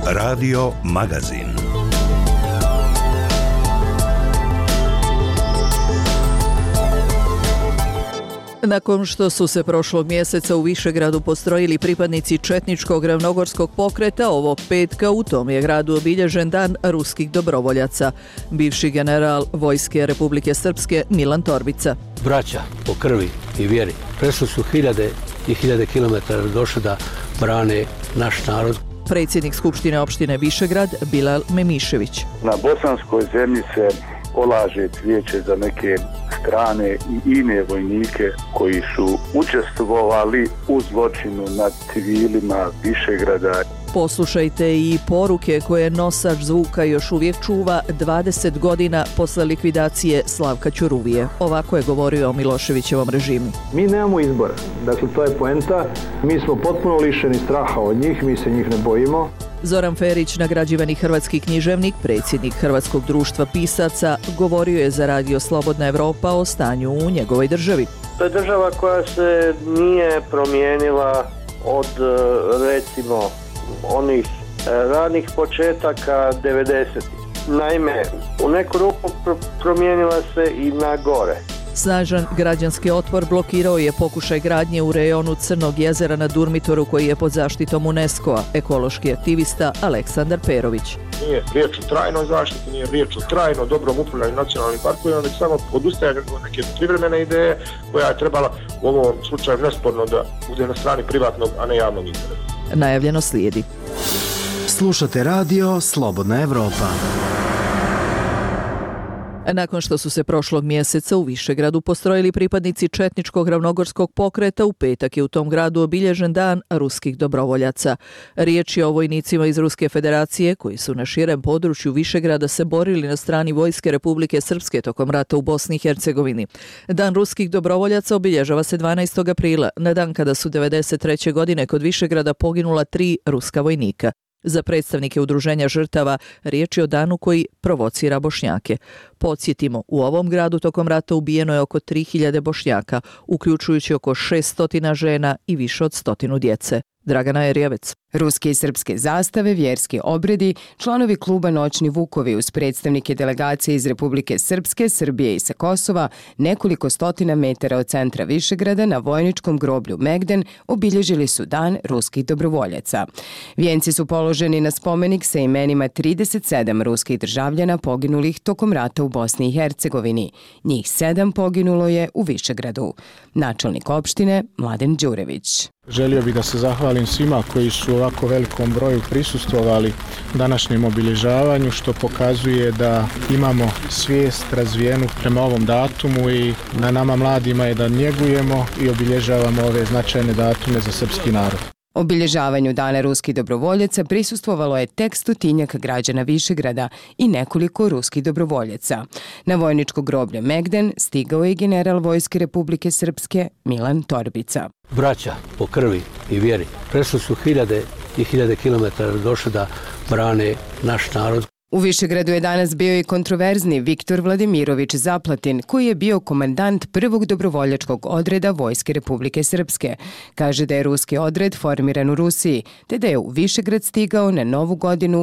Radio Magazin. Nakon što su se prošlog mjeseca u Višegradu postrojili pripadnici četničkog ravnogorskog pokreta, ovog petka u tom je gradu obilježen dan ruskih dobrovoljaca. Bivši general Vojske Republike Srpske Milan Torbica. Braća po krvi i vjeri prešli su hiljade i hiljade kilometara došli da brane naš narod. Predsjednik Skupštine opštine Višegrad Bilal Memišević. Na bosanskoj zemlji se polaže cvijeće za neke strane i ine vojnike koji su učestvovali u zločinu nad civilima Višegrada. Poslušajte i poruke koje nosač zvuka još uvijek čuva 20 godina posle likvidacije Slavka Ćuruvije. Ovako je govorio o Miloševićevom režimu. Mi nemamo izbora. Dakle, to je poenta. Mi smo potpuno lišeni straha od njih, mi se njih ne bojimo. Zoran Ferić, nagrađivani hrvatski književnik, predsjednik Hrvatskog društva pisaca, govorio je za Radio Slobodna Evropa o stanju u njegovoj državi. To je država koja se nije promijenila od, recimo, onih ranih početaka 90-ih. Naime, u neku ruku promijenila se i na gore. Snažan građanski otpor blokirao je pokušaj gradnje u rejonu Crnog jezera na Durmitoru koji je pod zaštitom UNESCO-a, ekološki aktivista Aleksandar Perović. Nije riječ o trajnoj zaštiti, nije riječ o trajno dobrom upravljanju nacionalnim parkovima, već samo odustajanje od neke privremene ideje koja je trebala u ovom slučaju nesporno da bude na strani privatnog, a ne javnog interesa. Najavljeno slijedi. Slušate Radio Slobodna Evropa. Nakon što su se prošlog mjeseca u Višegradu postrojili pripadnici četničkog ravnogorskog pokreta, u petak je u tom gradu obilježen dan ruskih dobrovoljaca. Riječ je o vojnicima iz Ruske federacije koji su na širem području Višegrada se borili na strani Vojske Republike Srpske tokom rata u Bosni i Hercegovini. Dan ruskih dobrovoljaca obilježava se 12. aprila, na dan kada su 1993. godine kod Višegrada poginula 3 ruska vojnika. Za predstavnike udruženja žrtava riječ je o danu koji provocira Bošnjake. Podsjetimo, u ovom gradu tokom rata ubijeno je oko 3000 Bošnjaka, uključujući oko 600 žena i više od 100 djece. Dragana Erjevec. Ruske i srpske zastave, vjerski obredi, članovi kluba Noćni Vukovi uz predstavnike delegacije iz Republike Srpske, Srbije i sa Kosova, nekoliko stotina metara od centra Višegrada na vojničkom groblju Megden obilježili su dan ruskih dobrovoljaca. Vijenci su položeni na spomenik sa imenima 37 ruskih državljana poginulih tokom rata u Bosni i Hercegovini. Njih 7 poginulo je u Višegradu. Načelnik opštine Mladen Đurević. Želio bih da se zahvalim svima koji su u ovako velikom broju prisustvovali današnjem obilježavanju, što pokazuje da imamo svijest razvijenu prema ovom datumu i na nama mladima je da njegujemo i obilježavamo ove značajne datume za srpski narod. Obilježavanju Dana ruskih dobrovoljaca prisustvovalo je tek 100 građana Višegrada i nekoliko ruskih dobrovoljaca. Na vojničko groblje Megden stigao je general Vojske Republike Srpske Milan Torbica. Braća po krvi i vjeri prešli su hiljade i hiljade kilometara došli da brane naš narod. U Višegradu je danas bio i kontroverzni Viktor Vladimirović Zaplatin, koji je bio komandant prvog dobrovoljačkog odreda Vojske Republike Srpske. Kaže da je ruski odred formiran u Rusiji, te da je u Višegrad stigao na Novu godinu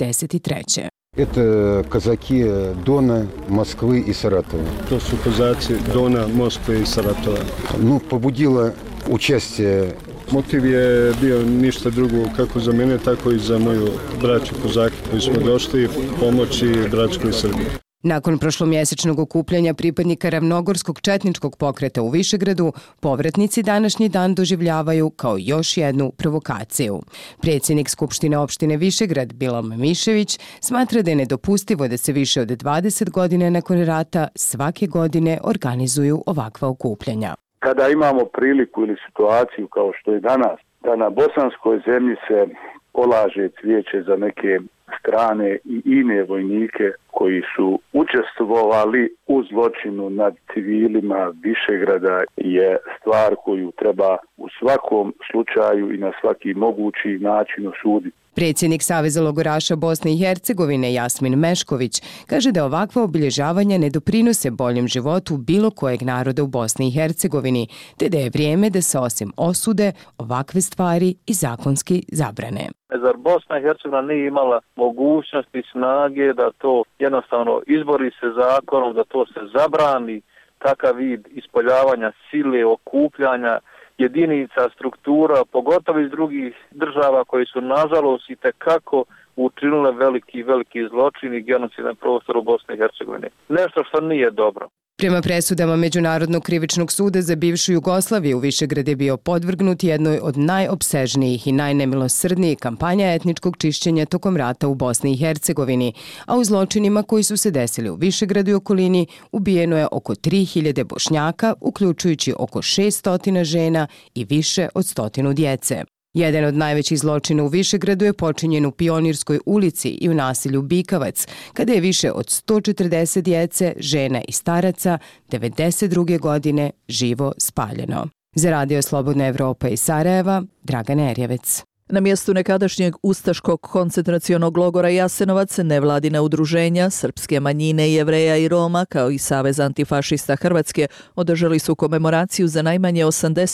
1993. Это казаки Дона, Москвы и Саратова. To su kozaci Dona, Moskve i Saratova. Побудило участие. Motiv je bio ništa drugo kako za mene, tako i za moju braću kozake koji smo došli pomoći braćkoj Srbiji. Nakon prošlomjesečnog okupljanja pripadnika ravnogorskog četničkog pokreta u Višegradu, povratnici današnji dan doživljavaju kao još jednu provokaciju. Predsjednik Skupštine opštine Višegrad Bilal Memišević smatra da je nedopustivo da se više od 20 godina nakon rata svake godine organizuju ovakva okupljanja. Kada imamo priliku ili situaciju kao što je danas, da na bosanskoj zemlji se polaže cvijeće za neke strane i ine vojnike koji su učestvovali u zločinu nad civilima Višegrada, je stvar koju treba u svakom slučaju i na svaki mogući način osuditi. Predsjednik Saveza logoraša Bosne i Hercegovine Jasmin Mešković kaže da ovakva obilježavanja ne doprinose boljem životu bilo kojeg naroda u Bosni i Hercegovini, te da je vrijeme da se osim osude ovakve stvari i zakonski zabrane. Zar Bosna i Hercegovina nije imala mogućnosti i snage da to jednostavno izbori se zakonom, da to se zabrani, takav vid ispoljavanja sile, okupljanja jedinica, struktura, pogotovo iz drugih država koji su nažalost i tekako učinile veliki zločin i genocidan prostor u Bosni i Hercegovini. Nešto što nije dobro. Prema presudama Međunarodnog krivičnog suda za bivšu Jugoslaviju, Višegrad je bio podvrgnut jednoj od najopsežnijih i najnemilosrdnijih kampanja etničkog čišćenja tokom rata u Bosni i Hercegovini, a u zločinima koji su se desili u Višegradu i okolini ubijeno je oko 3000 Bošnjaka, uključujući oko 600 žena i više od 100 djece. Jedan od najvećih zločina u Višegradu je počinjen u Pionirskoj ulici i u naselju Bikavac, kada je više od 140 djece, žena i staraca 1992. godine živo spaljeno. Za Radio Slobodna Evropa iz Sarajeva, Dragana Erjevec. Na mjestu nekadašnjeg ustaškog koncentracionog logora Jasenovac nevladina udruženja, srpske manjine, Jevreja i Roma, kao i Savez antifašista Hrvatske, održali su komemoraciju za najmanje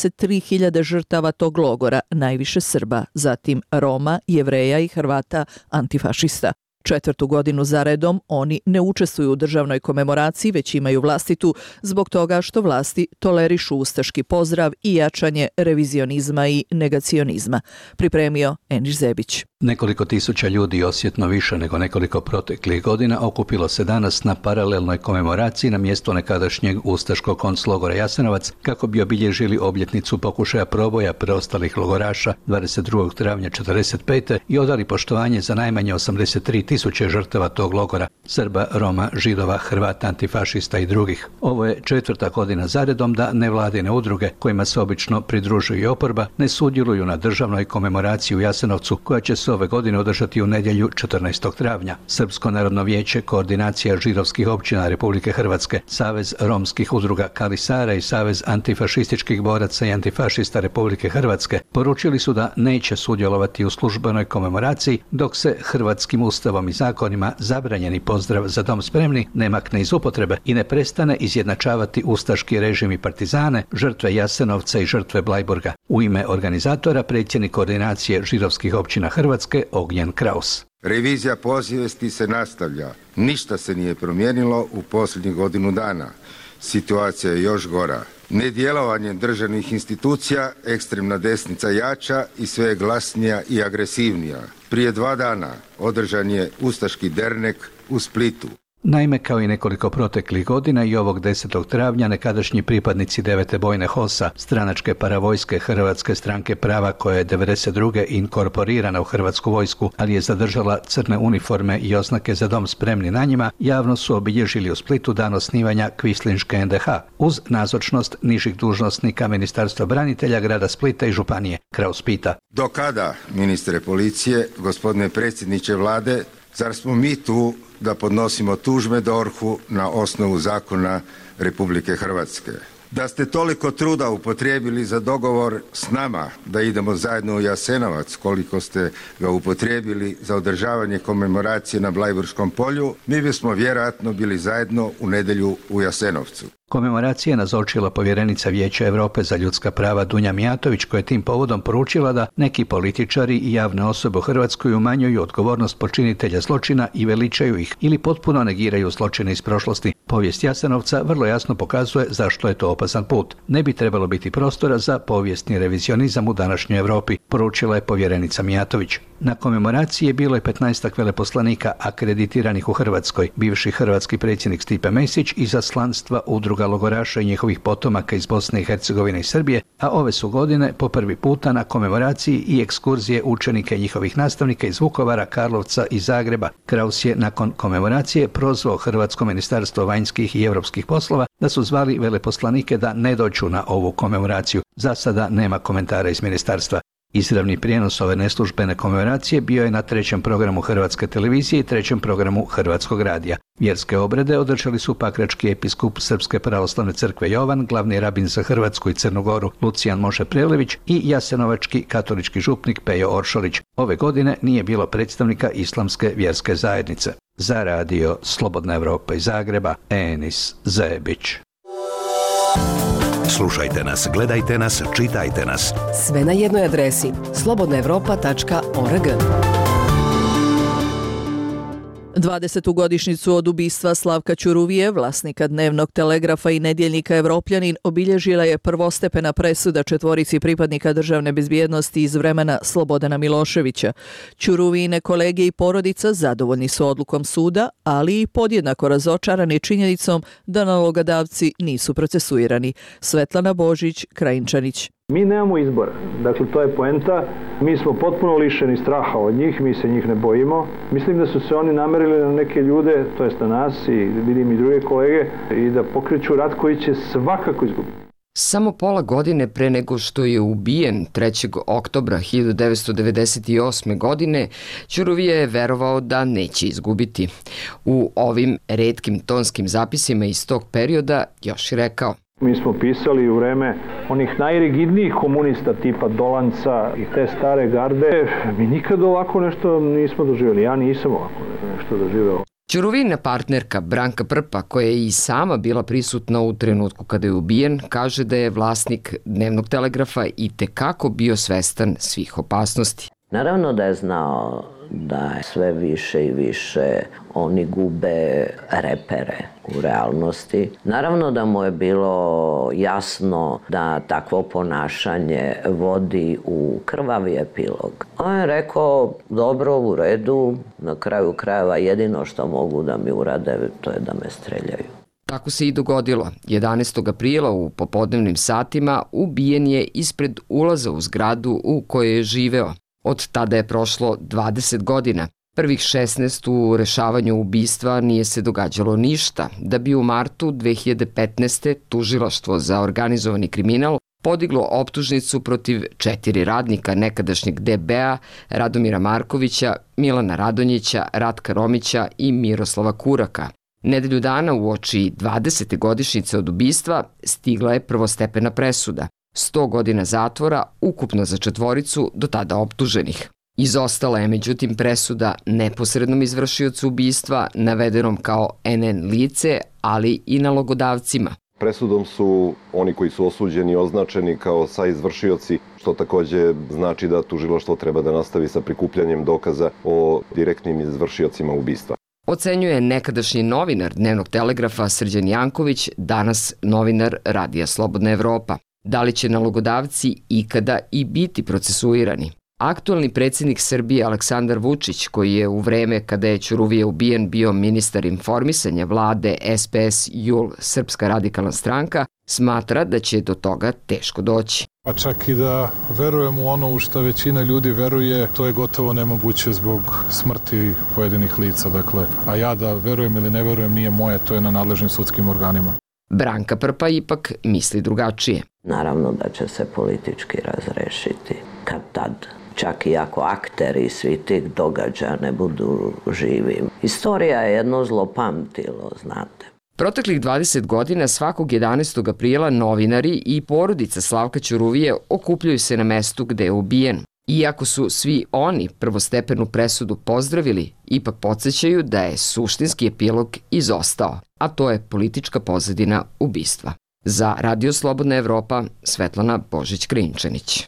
83.000 žrtava tog logora, najviše Srba, zatim Roma, Jevreja i Hrvata antifašista. 4. godinu zaredom oni ne učestvuju u državnoj komemoraciji, već imaju vlastitu, zbog toga što vlasti tolerišu ustaški pozdrav i jačanje revizionizma i negacionizma. Pripremio Eniš Zebić. Nekoliko tisuća ljudi, osjetno više nego nekoliko proteklih godina, okupilo se danas na paralelnoj komemoraciji na mjestu nekadašnjeg ustaškog konclogora Jasenovac kako bi obilježili obljetnicu pokušaja proboja preostalih logoraša 22. travnja 1945. i odali poštovanje za najmanje 83.000 žrtava tog logora, Srba, Roma, Židova, Hrvata, antifašista i drugih. Ovo je 4. godina zaredom da nevladine udruge, kojima se obično pridružuje i oporba, ne sudjeluju na državnoj komemoraciji u Jasenovcu, koja će se ove godine održati u nedjelju 14. travnja. Srpsko narodno vijeće, Koordinacija židovskih općina Republike Hrvatske, Savez romskih udruga Kalisara i Savez antifašističkih boraca i antifašista Republike Hrvatske poručili su da neće sudjelovati u službenoj komemoraciji dok se hrvatskim ustavom i zakonima zabranjeni pozdrav Za dom spremni ne makne iz upotrebe i ne prestane izjednačavati ustaški režim i partizane, žrtve Jasenovca i žrtve Blajburga. U ime organizatora predsjednik Koordinacije židovskih općina Hrvatske Ognjen Kraus. Revizija posvijesti se nastavlja. Ništa se nije promijenilo u posljednjih godinu dana. Situacija je još gora. Nedjelovanjem državnih institucija ekstremna desnica jača i sve je glasnija i agresivnija. Prije 2 dana održan je ustaški dernek u Splitu. Naime, kao i nekoliko proteklih godina i ovog 10. travnja nekadašnji pripadnici 9. bojne HOS-a, stranačke paravojske Hrvatske stranke prava koja je 1992. inkorporirana u Hrvatsku vojsku, ali je zadržala crne uniforme i oznake Za dom spremni na njima, javno su obilježili u Splitu dan osnivanja Kvislinške NDH, uz nazočnost nižih dužnosnika Ministarstva branitelja grada Splita i županije. Kraus pita. Do kada, ministre policije, gospodine predsjedniče vlade, zar smo mi tu da podnosimo tužbe DORH-u na osnovu zakona Republike Hrvatske? Da ste toliko truda upotrijebili za dogovor s nama da idemo zajedno u Jasenovac, koliko ste ga upotrijebili za održavanje komemoracije na Blajburskom polju, mi bismo vjerojatno bili zajedno u nedjelju u Jasenovcu. Komemoracije nazočila povjerenica Vijeća Europe za ljudska prava Dunja Mijatović, koja je tim povodom poručila da neki političari i javne osobe u Hrvatskoj umanjuju odgovornost počinitelja zločina i veličaju ih ili potpuno negiraju zločine iz prošlosti. Povijest Jasenovca vrlo jasno pokazuje zašto je to opasan put. Ne bi trebalo biti prostora za povijesni revizionizam u današnjoj Europi, poručila je povjerenica Mijatović. Na komemoraciji je bilo i 15 veleposlanika akreditiranih u Hrvatskoj, bivši hrvatski predsjednik Stipe Mesić i izaslanstva udruga logoraša i njihovih potomaka iz Bosne i Hercegovine i Srbije, a ove su godine po prvi puta na komemoraciji i ekskurzije učenika i njihovih nastavnika iz Vukovara, Karlovca i Zagreba. Kraus je nakon komemoracije prozvao Hrvatsko ministarstvo vanjskih i europskih poslova da su zvali veleposlanike da ne dođu na ovu komemoraciju. Za sada nema komentara iz ministarstva. Izravni prijenos ove neslužbene komemoracije bio je na 3. programu Hrvatske televizije i 3. programu Hrvatskog radija. Vjerske obrede održali su pakrački episkup Srpske pravoslavne crkve Jovan, glavni rabin za Hrvatsku i Crnu Goru Lucijan Moše Prelević i jasenovački katolički župnik Pejo Oršolić. Ove godine nije bilo predstavnika Islamske vjerske zajednice. Za radio Slobodna Evropa iz Zagreba, Enis Zebić. Slušajte nas, gledajte nas, čitajte nas. Sve na jednoj adresi slobodnaevropa.org. 20. godišnjicu od ubistva Slavka Ćuruvije, vlasnika Dnevnog telegrafa i nedjeljnika Evropljanin, obilježila je prvostepena presuda 4 pripadnika državne bezbjednosti iz vremena Slobodana Miloševića. Ćuruvijine kolege i porodica zadovoljni su odlukom suda, ali i podjednako razočarani činjenicom da nalogodavci nisu procesuirani. Svetlana Božić, Krajinčanić. Mi nemamo izbora, dakle to je poenta, mi smo potpuno lišeni straha od njih, mi se njih ne bojimo. Mislim da su se oni namerili na neke ljude, to jest na nas i vidim i druge kolege, i da pokreću rat koji će svakako izgubiti. Samo pola godine pre nego što je ubijen 3. oktobra 1998. godine, Ćuruvije je verovao da neće izgubiti. U ovim retkim tonskim zapisima iz tog perioda još je rekao: Mi smo pisali u vreme onih najrigidnijih komunista tipa Dolanca i te stare garde. Mi nikad ovako nešto nismo doživjeli. Ja nisam ovako nešto doživjela. Ćuruvijina partnerka Branka Prpa, koja je i sama bila prisutna u trenutku kada je ubijen, kaže da je vlasnik Dnevnog telegrafa i tekako bio svestan svih opasnosti. Naravno da je znao da sve više i više oni gube repere u realnosti. Naravno da mu je bilo jasno da takvo ponašanje vodi u krvavi epilog. On je rekao, dobro, u redu, na kraju krajeva jedino što mogu da mi urade, to je da me streljaju. Tako se i dogodilo. 11. aprila u popodnevnim satima ubijen je ispred ulaza u zgradu u kojoj je živeo. Od tada je prošlo 20 godina. Prvih 16 u rešavanju ubistva nije se događalo ništa, da bi u martu 2015. tužilaštvo za organizovani kriminal podiglo optužnicu protiv 4 radnika nekadašnjeg DB-a, Radomira Markovića, Milana Radonjića, Ratka Romića i Miroslava Kuraka. Nedelju dana uoči 20. godišnjice od ubistva stigla je prvostepena presuda. 100 godina zatvora, ukupno za 4 do tada optuženih. Izostala je međutim presuda neposrednom izvršiocu ubistva, navedenom kao NN lice, ali i nalogodavcima. Presudom su oni koji su osuđeni označeni kao saizvršioci, što takođe znači da tužilaštvo treba da nastavi sa prikupljanjem dokaza o direktnim izvršiocima ubistva. Ocenjuje nekadašnji novinar Dnevnog telegrafa Srđan Janković, danas novinar Radija Slobodna Evropa. Da li će nalogodavci ikada i biti procesuirani? Aktualni predsjednik Srbije Aleksandar Vučić, koji je u vreme kada je Ćuruvije ubijen bio ministar informisanja vlade SPS JUL Srpska radikalna stranka, smatra da će do toga teško doći. Pa čak i da verujem u ono u što većina ljudi veruje, to je gotovo nemoguće zbog smrti pojedinih lica. Dakle, a ja da verujem ili ne verujem nije moje, to je na nadležnim sudskim organima. Branka Prpa ipak misli drugačije. Naravno da će se politički razrešiti kad tad. Čak i ako akteri svi tih događaja ne budu živi. Istorija je jedno zlopamtilo, znate. Proteklih 20 godina svakog 11. aprila novinari i porodica Slavka Ćuruvije okupljaju se na mestu gde je ubijen. Iako su svi oni prvostepenu presudu pozdravili, ipak podsjećaju da je suštinski epilog izostao, a to je politička pozadina ubistva. Za Radio Slobodna Evropa, Svetlana Božić-Krajinčanić.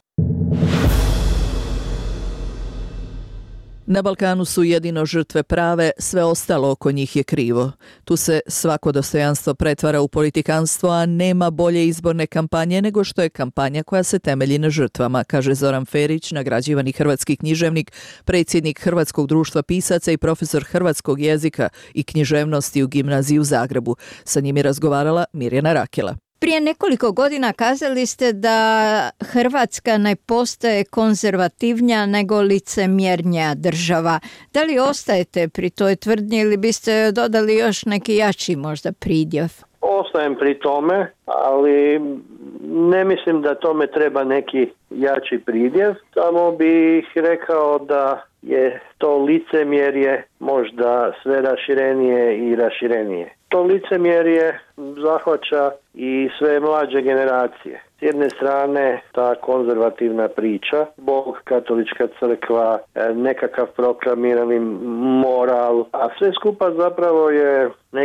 Na Balkanu su jedino žrtve prave, sve ostalo oko njih je krivo. Tu se svako dostojanstvo pretvara u politikanstvo, a nema bolje izborne kampanje nego što je kampanja koja se temelji na žrtvama, kaže Zoran Ferić, nagrađivani hrvatski književnik, predsjednik Hrvatskog društva pisaca i profesor hrvatskog jezika i književnosti u gimnaziji u Zagrebu. Sa njim je razgovarala Mirjana Rakela. Prije nekoliko godina kazali ste da Hrvatska ne postaje konzervativnija nego licemjernija država. Da li ostajete pri toj tvrdnji ili biste dodali još neki jači možda pridjev? Ostajem pri tome, ali ne mislim da tome treba neki jači pridjev. Samo bih rekao da je to licemjerje možda sve raširenije i raširenije. To licemjerje zahvaća i sve mlađe generacije. S jedne strane ta konzervativna priča, Bog, katolička crkva, nekakav proklamirani moral, a sve skupa zapravo je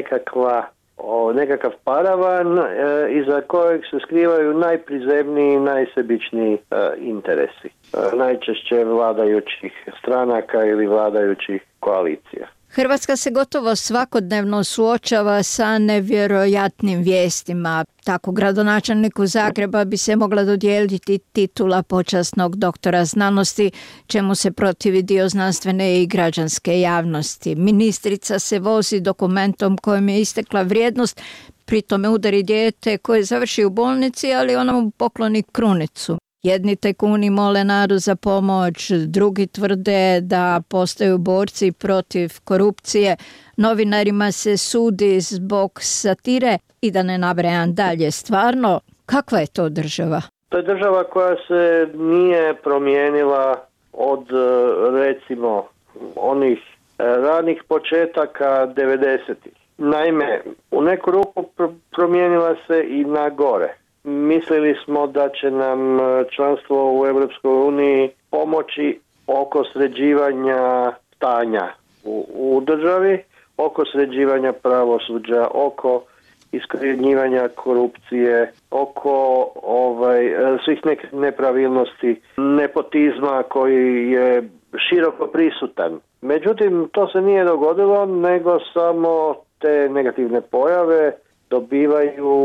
nekakav paravan iza kojeg se skrivaju najprizemniji, najsebičniji interesi. Najčešće vladajućih stranaka ili vladajućih koalicija. Hrvatska se gotovo svakodnevno suočava sa nevjerojatnim vijestima. Tako gradonačelniku Zagreba bi se mogla dodijeliti titula počasnog doktora znanosti, čemu se protivi dio znanstvene i građanske javnosti. Ministrica se vozi dokumentom kojem je istekla vrijednost, pri tome udari dijete koje završi u bolnici, ali ona mu pokloni krunicu. Jedni tajkuni mole narodu za pomoć, drugi tvrde da postaju borci protiv korupcije, novinarima se sudi zbog satire i da ne nabrajam dalje. Stvarno, kakva je to država? To je država koja se nije promijenila od, recimo, onih ranih početaka 90-ih. Naime, u neku ruku promijenila se i na gore. Mislili smo da će nam članstvo u Europskoj uniji pomoći oko sređivanja stanja u državi, oko sređivanja pravosuđa, oko iskorjenjivanja korupcije, oko svih nepravilnosti, nepotizma koji je široko prisutan. Međutim, to se nije dogodilo, nego samo te negativne pojave dobivaju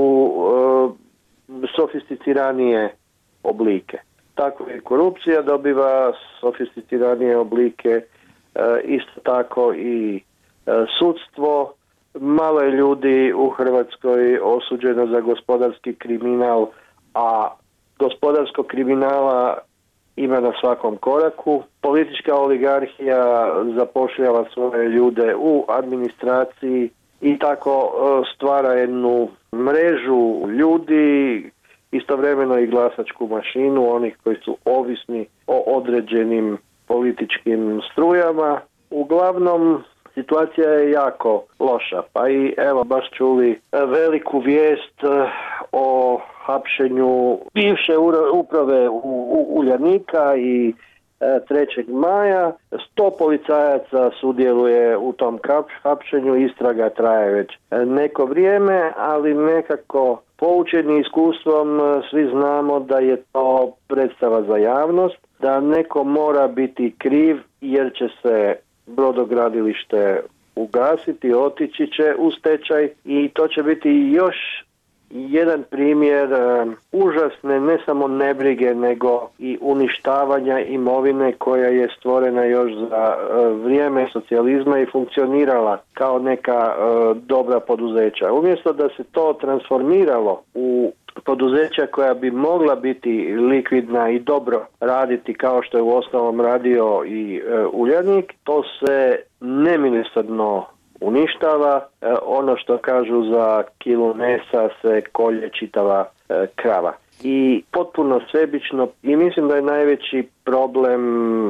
sofisticiranije oblike. Tako i korupcija dobiva sofisticiranije oblike, isto tako i sudstvo. Malo je ljudi u Hrvatskoj osuđeno za gospodarski kriminal, a gospodarskog kriminala ima na svakom koraku. Politička oligarhija zapošljava svoje ljude u administraciji i tako stvara jednu mrežu ljudi, istovremeno i glasačku mašinu, onih koji su ovisni o određenim političkim strujama. Uglavnom, situacija je jako loša, pa i evo baš čuli veliku vijest o hapšenju bivše uprave Uljanika i 3. maja. 100 policajaca sudjeluje u tom hapšenju, istraga traje već neko vrijeme, ali nekako poučeni iskustvom svi znamo da je to predstava za javnost, da neko mora biti kriv jer će se brodogradilište ugasiti, otići će u stečaj i to će biti još jedan primjer užasne ne samo nebrige nego i uništavanja imovine koja je stvorena još za vrijeme socijalizma i funkcionirala kao neka dobra poduzeća. Umjesto da se to transformiralo u poduzeća koja bi mogla biti likvidna i dobro raditi kao što je u osnovom radio i Uljanik, to se nemilosrdno uništava. Ono što kažu za kilu mesa se kolje čitava krava. I potpuno sebično, i mislim da je najveći problem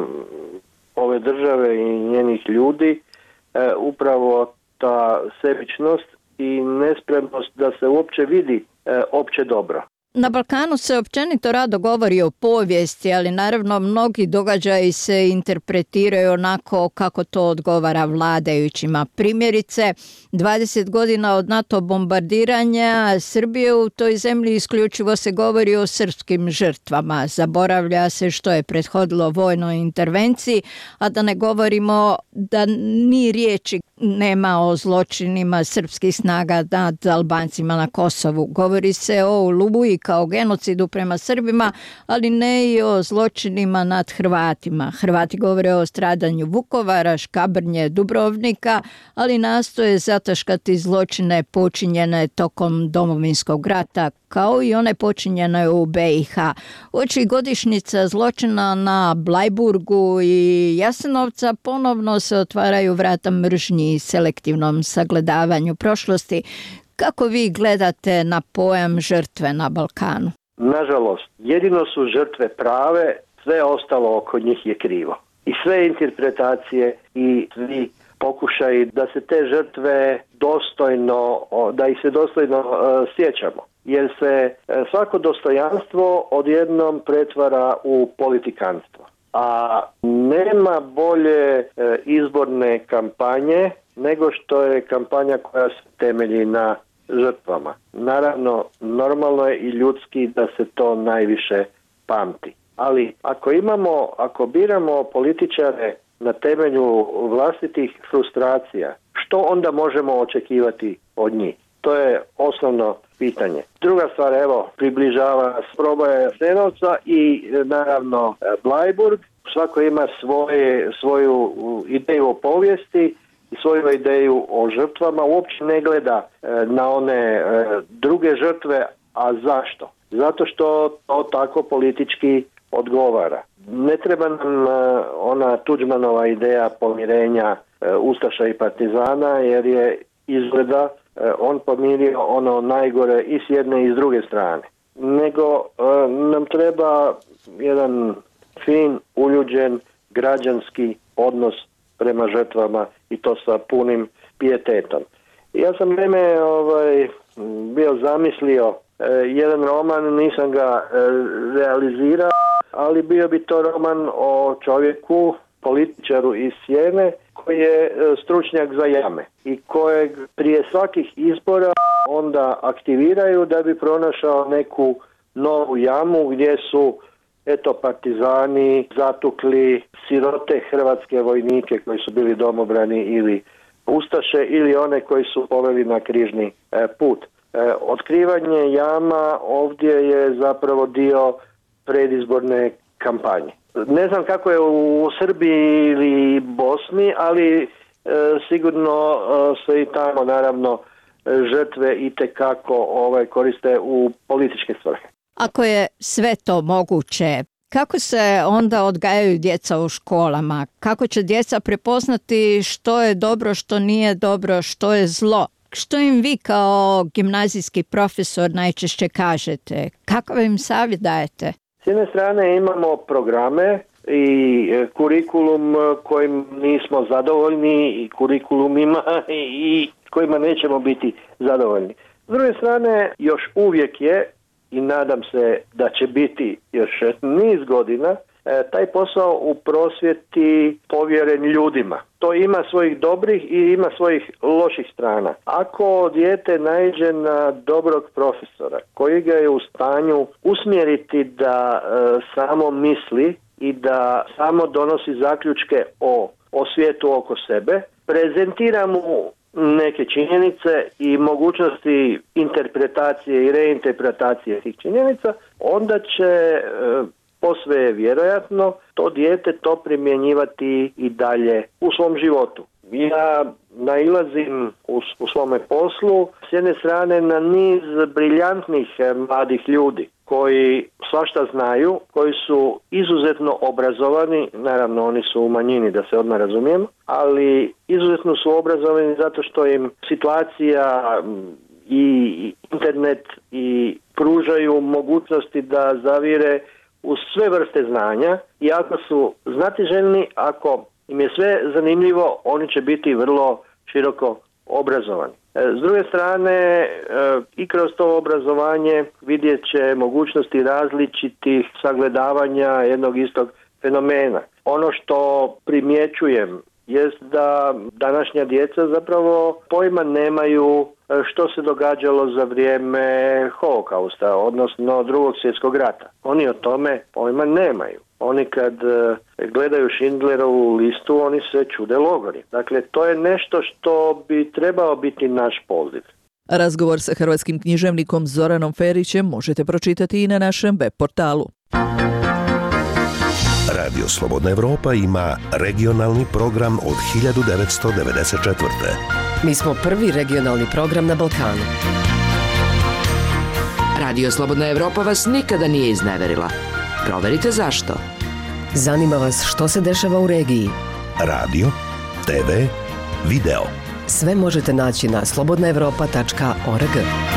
ove države i njenih ljudi upravo ta sebičnost i nespremnost da se uopće vidi opće dobro. Na Balkanu se općenito rado govori o povijesti, ali naravno mnogi događaji se interpretiraju onako kako to odgovara vladajućima. Primjerice, 20 godina od NATO bombardiranja Srbije u toj zemlji isključivo se govori o srpskim žrtvama. Zaboravlja se što je prethodilo vojnoj intervenciji, a da ne govorimo da ni riječi nema o zločinima srpskih snaga nad Albancima na Kosovu. Govori se o Oluji kao genocidu prema Srbima, ali ne i o zločinima nad Hrvatima. Hrvati govore o stradanju Vukovara, Škabrnje, Dubrovnika, ali nastoje zataškati zločine počinjene tokom Domovinskog rata, kao i one počinjene u BiH. Uoči godišnjica zločina na Blajburgu i Jasenovca ponovno se otvaraju vrata mržnji i selektivnom sagledavanju prošlosti. Kako vi gledate na pojam žrtve na Balkanu? Nažalost, jedino su žrtve prave, sve ostalo oko njih je krivo. I sve interpretacije i svi pokušaji da se te žrtve da ih se dostojno sjećamo. Jer se svako dostojanstvo odjednom pretvara u politikanstvo. A nema bolje izborne kampanje nego što je kampanja koja se temelji na žrtvama. Naravno, normalno je i ljudski da se to najviše pamti. Ali ako biramo političare na temelju vlastitih frustracija, što onda možemo očekivati od njih? To je osnovno pitanje. Druga stvar, približava proboje Jasenovca i naravno Bleiburg. Svako ima svoju ideju o povijesti i svoju ideju o žrtvama. Uopće ne gleda na one druge žrtve, a zašto? Zato što to tako politički odgovara. Ne treba nam ona Tuđmanova ideja pomirenja ustaša i partizana, jer je izgleda on pomirio ono najgore i s jedne i s druge strane. Nego nam treba jedan fin, uljuđen, građanski odnos prema žrtvama i to sa punim pijetetom. Ja sam bio zamislio jedan roman, nisam ga realizirao, ali bio bi to roman o čovjeku, političaru iz Sjene, koji je stručnjak za jame i kojeg prije svakih izbora onda aktiviraju da bi pronašao neku novu jamu gdje su partizani zatukli sirote hrvatske vojnike koji su bili domobrani ili ustaše ili one koji su poveli na križni put. Otkrivanje jama ovdje je zapravo dio predizborne kampanje. Ne znam kako je u Srbiji ili Bosni, ali sigurno se i tamo naravno žrtve itekako koriste u političke svrhe. Ako je sve to moguće, kako se onda odgajaju djeca u školama? Kako će djeca prepoznati što je dobro, što nije dobro, što je zlo? Što im vi kao gimnazijski profesor najčešće kažete? Kakav im savjet dajete? S jedne strane imamo programe i kurikulum kojim nismo zadovoljni i kurikulumima i kojima nećemo biti zadovoljni. S druge strane, još uvijek je, i nadam se da će biti još niz godina, taj posao u prosvjeti povjeren ljudima. To ima svojih dobrih i ima svojih loših strana. Ako dijete naiđe na dobrog profesora koji ga je u stanju usmjeriti da samo misli i da samo donosi zaključke o svijetu oko sebe, prezentira mu neke činjenice i mogućnosti interpretacije i reinterpretacije tih činjenica, onda će posve vjerojatno to dijete to primjenjivati i dalje u svom životu. Ja nailazim u svome poslu s jedne strane na niz briljantnih mladih ljudi koji svašta znaju, koji su izuzetno obrazovani, naravno oni su u manjini da se odmah razumijemo, ali izuzetno su obrazovani zato što im situacija i internet i pružaju mogućnosti da zavire u sve vrste znanja i ako su znatiželjni, ako im je sve zanimljivo, oni će biti vrlo široko obrazovani. S druge strane, i kroz to obrazovanje vidjet će mogućnosti različitih sagledavanja jednog istog fenomena. Ono što primjećujem jest da današnja djeca zapravo pojma nemaju što se događalo za vrijeme Holokausta, odnosno Drugog svjetskog rata. Oni o tome pojma nemaju. Oni kad gledaju Schindlerovu listu, oni se čude logori. Dakle, to je nešto što bi trebao biti naš poziv. Razgovor sa hrvatskim književnikom Zoranom Ferićem možete pročitati i na našem web portalu. Radio Slobodna Evropa ima regionalni program od 1994. Mi smo prvi regionalni program na Balkanu. Radio Slobodna Evropa vas nikada nije izneverila. Proverite zašto. Zanima vas što se dešava u regiji. Radio, TV, video. Sve možete naći na slobodnaevropa.org.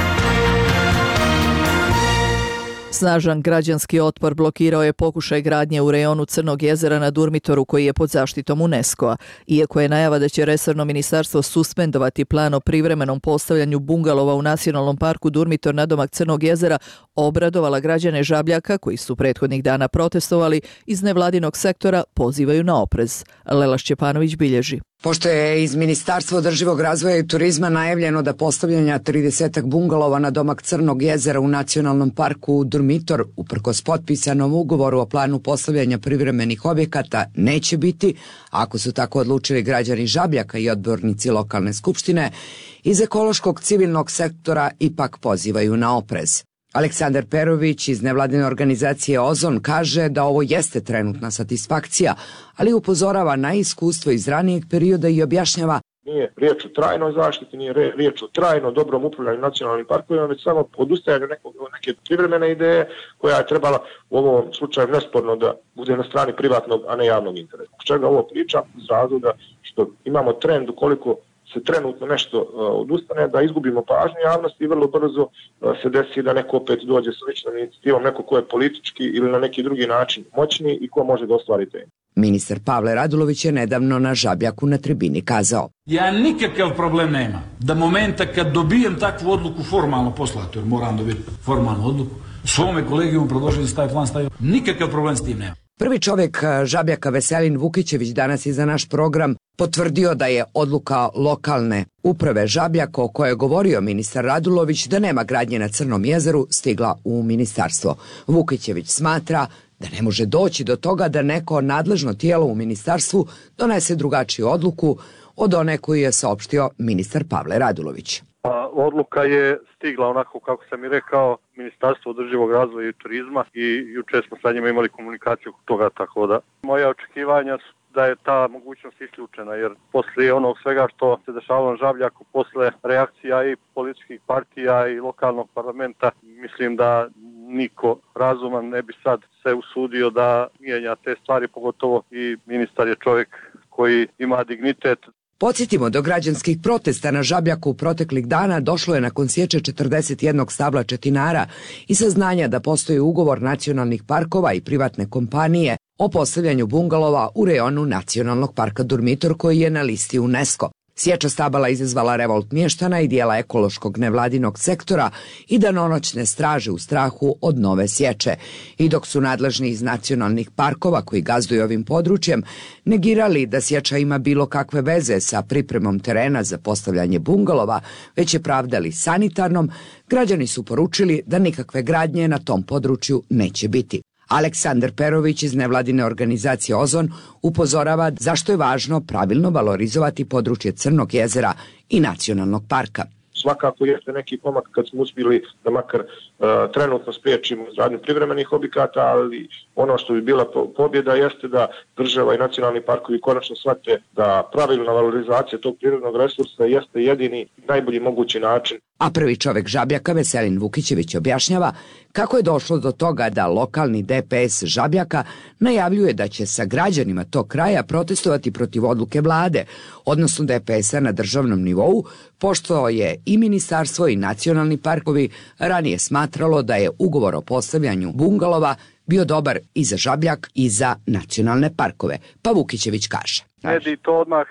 Snažan građanski otpor blokirao je pokušaj gradnje u rejonu Crnog jezera na Durmitoru koji je pod zaštitom UNESCO-a. Iako je najava da će resorno ministarstvo suspendovati plan o privremenom postavljanju bungalova u nacionalnom parku Durmitor nadomak Crnog jezera, obradovala građane Žabljaka koji su prethodnih dana protestovali, iz nevladinog sektora pozivaju na oprez. Lela Šćepanović bilježi. Pošto je iz Ministarstva održivog razvoja i turizma najavljeno da postavljanja 30 bungalova na domak Crnog jezera u nacionalnom parku Durmitor, uprkos potpisanom ugovoru o planu postavljanja privremenih objekata, neće biti, ako su tako odlučili građani Žabljaka i odbornici lokalne skupštine, iz ekološkog civilnog sektora ipak pozivaju na oprez. Aleksandar Perović iz nevladine organizacije Ozon kaže da ovo jeste trenutna satisfakcija, ali upozorava na iskustvo iz ranijeg perioda i objašnjava: nije riječ o trajnoj zaštiti, nije riječ o trajno dobrom upravljanju nacionalnim parkovima, već samo odustajanje neke privremene ideje koja je trebala u ovom slučaju nesporno da bude na strani privatnog, a ne javnog interesa. Zbog čega ovo pričam? Iz razloga što imamo trend ukoliko se trenutno nešto odustane, da izgubimo pažnju javnosti i vrlo brzo se desi da neko opet dođe sa ličnom inicijativom, neko ko je politički ili na neki drugi način moćni i ko može da ostvari temu. Ministar Pavle Radulović je nedavno na Žabljaku na tribini kazao: ja nikakav problem nema da momenta kad dobijem takvu odluku formalno poslati, jer moram dobiti formalnu odluku, svome kolegijum predložiti da taj plan stavio, nikakav problem s tim nema. Prvi čovjek Žabljaka Veselin Vukićević danas je za naš program potvrdio da je odluka lokalne uprave Žabljaka o kojoj je govorio ministar Radulović da nema gradnje na Crnom jezeru stigla u ministarstvo. Vukićević smatra da ne može doći do toga da neko nadležno tijelo u ministarstvu donese drugačiju odluku od one koju je saopštio ministar Pavle Radulović. Odluka je stigla onako kako sam i rekao, Ministarstvo održivog razvoja i turizma, i juče smo sa njima imali komunikaciju oko toga, tako da moja očekivanja su da je ta mogućnost isključena, jer poslije onog svega što se dešavalo na Žabljaku, posle reakcija i političkih partija i lokalnog parlamenta, mislim da niko razuman ne bi sad se usudio da mijenja te stvari, pogotovo i ministar je čovjek koji ima dignitet. Podsjetimo, do građanskih protesta na Žabljaku proteklih dana došlo je nakon sječe 41 stabla četinara i saznanja da postoji ugovor nacionalnih parkova i privatne kompanije o postavljanju bungalova u rejonu nacionalnog parka Durmitor koji je na listi UNESCO. Sječa stabala izazvala revolt mještana i dijela ekološkog nevladinog sektora i danonoćne straže u strahu od nove sječe. I dok su nadležni iz nacionalnih parkova koji gazduju ovim područjem negirali da sječa ima bilo kakve veze sa pripremom terena za postavljanje bungalova, već je pravdali sanitarnom, građani su poručili da nikakve gradnje na tom području neće biti. Aleksandar Perović iz nevladine organizacije Ozon upozorava zašto je važno pravilno valorizovati područje Crnog jezera i nacionalnog parka. Svakako jeste neki pomak kad smo uspjeli da makar trenutno spriječimo izgradnju privremenih objekata, ali ono što bi bila pobjeda jeste da država i nacionalni parkovi konačno shvate da pravilna valorizacija tog prirodnog resursa jeste jedini najbolji mogući način. A prvi čovjek Žabljaka Veselin Vukićević objašnjava kako je došlo do toga da lokalni DPS Žabljaka najavljuje da će sa građanima tog kraja protestovati protiv odluke vlade, odnosno DPS-a na državnom nivou, pošto je i ministarstvo i nacionalni parkovi ranije smatralo da je ugovor o postavljanju bungalova bio dobar i za Žabljak i za nacionalne parkove. Pa Vukićević kaže: mediji to odmah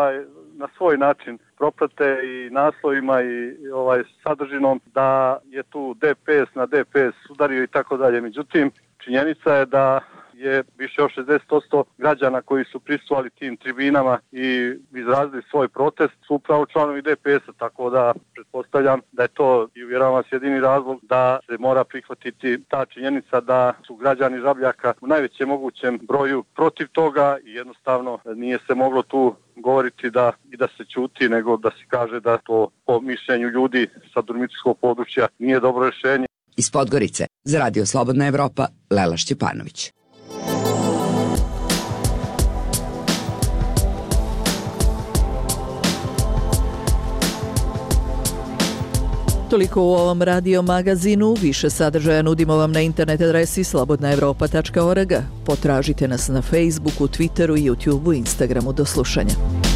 na svoj način proprate i naslovima i sadržinom da je tu DPS na DPS udario i tako dalje. Međutim, činjenica je da je više od 60% građana koji su prisustvovali tim tribinama i izrazili svoj protest su upravo članovi DPS-a, tako da pretpostavljam da je to i uvjeravam vas jedini razlog da se mora prihvatiti ta činjenica da su građani Žabljaka u najvećem mogućem broju protiv toga i jednostavno nije se moglo tu govoriti da se ćuti, nego da se kaže da to po mišljenju ljudi sa durmitorskog područja nije dobro rješenje. Iz Podgorice za Radio Slobodna Evropa, Lela Šćepanović. Toliko u ovom radio magazinu. Više sadržaja nudimo vam na internet adresi slobodnaevropa.org. Potražite nas na Facebooku, Twitteru, YouTubeu i Instagramu. Do slušanja.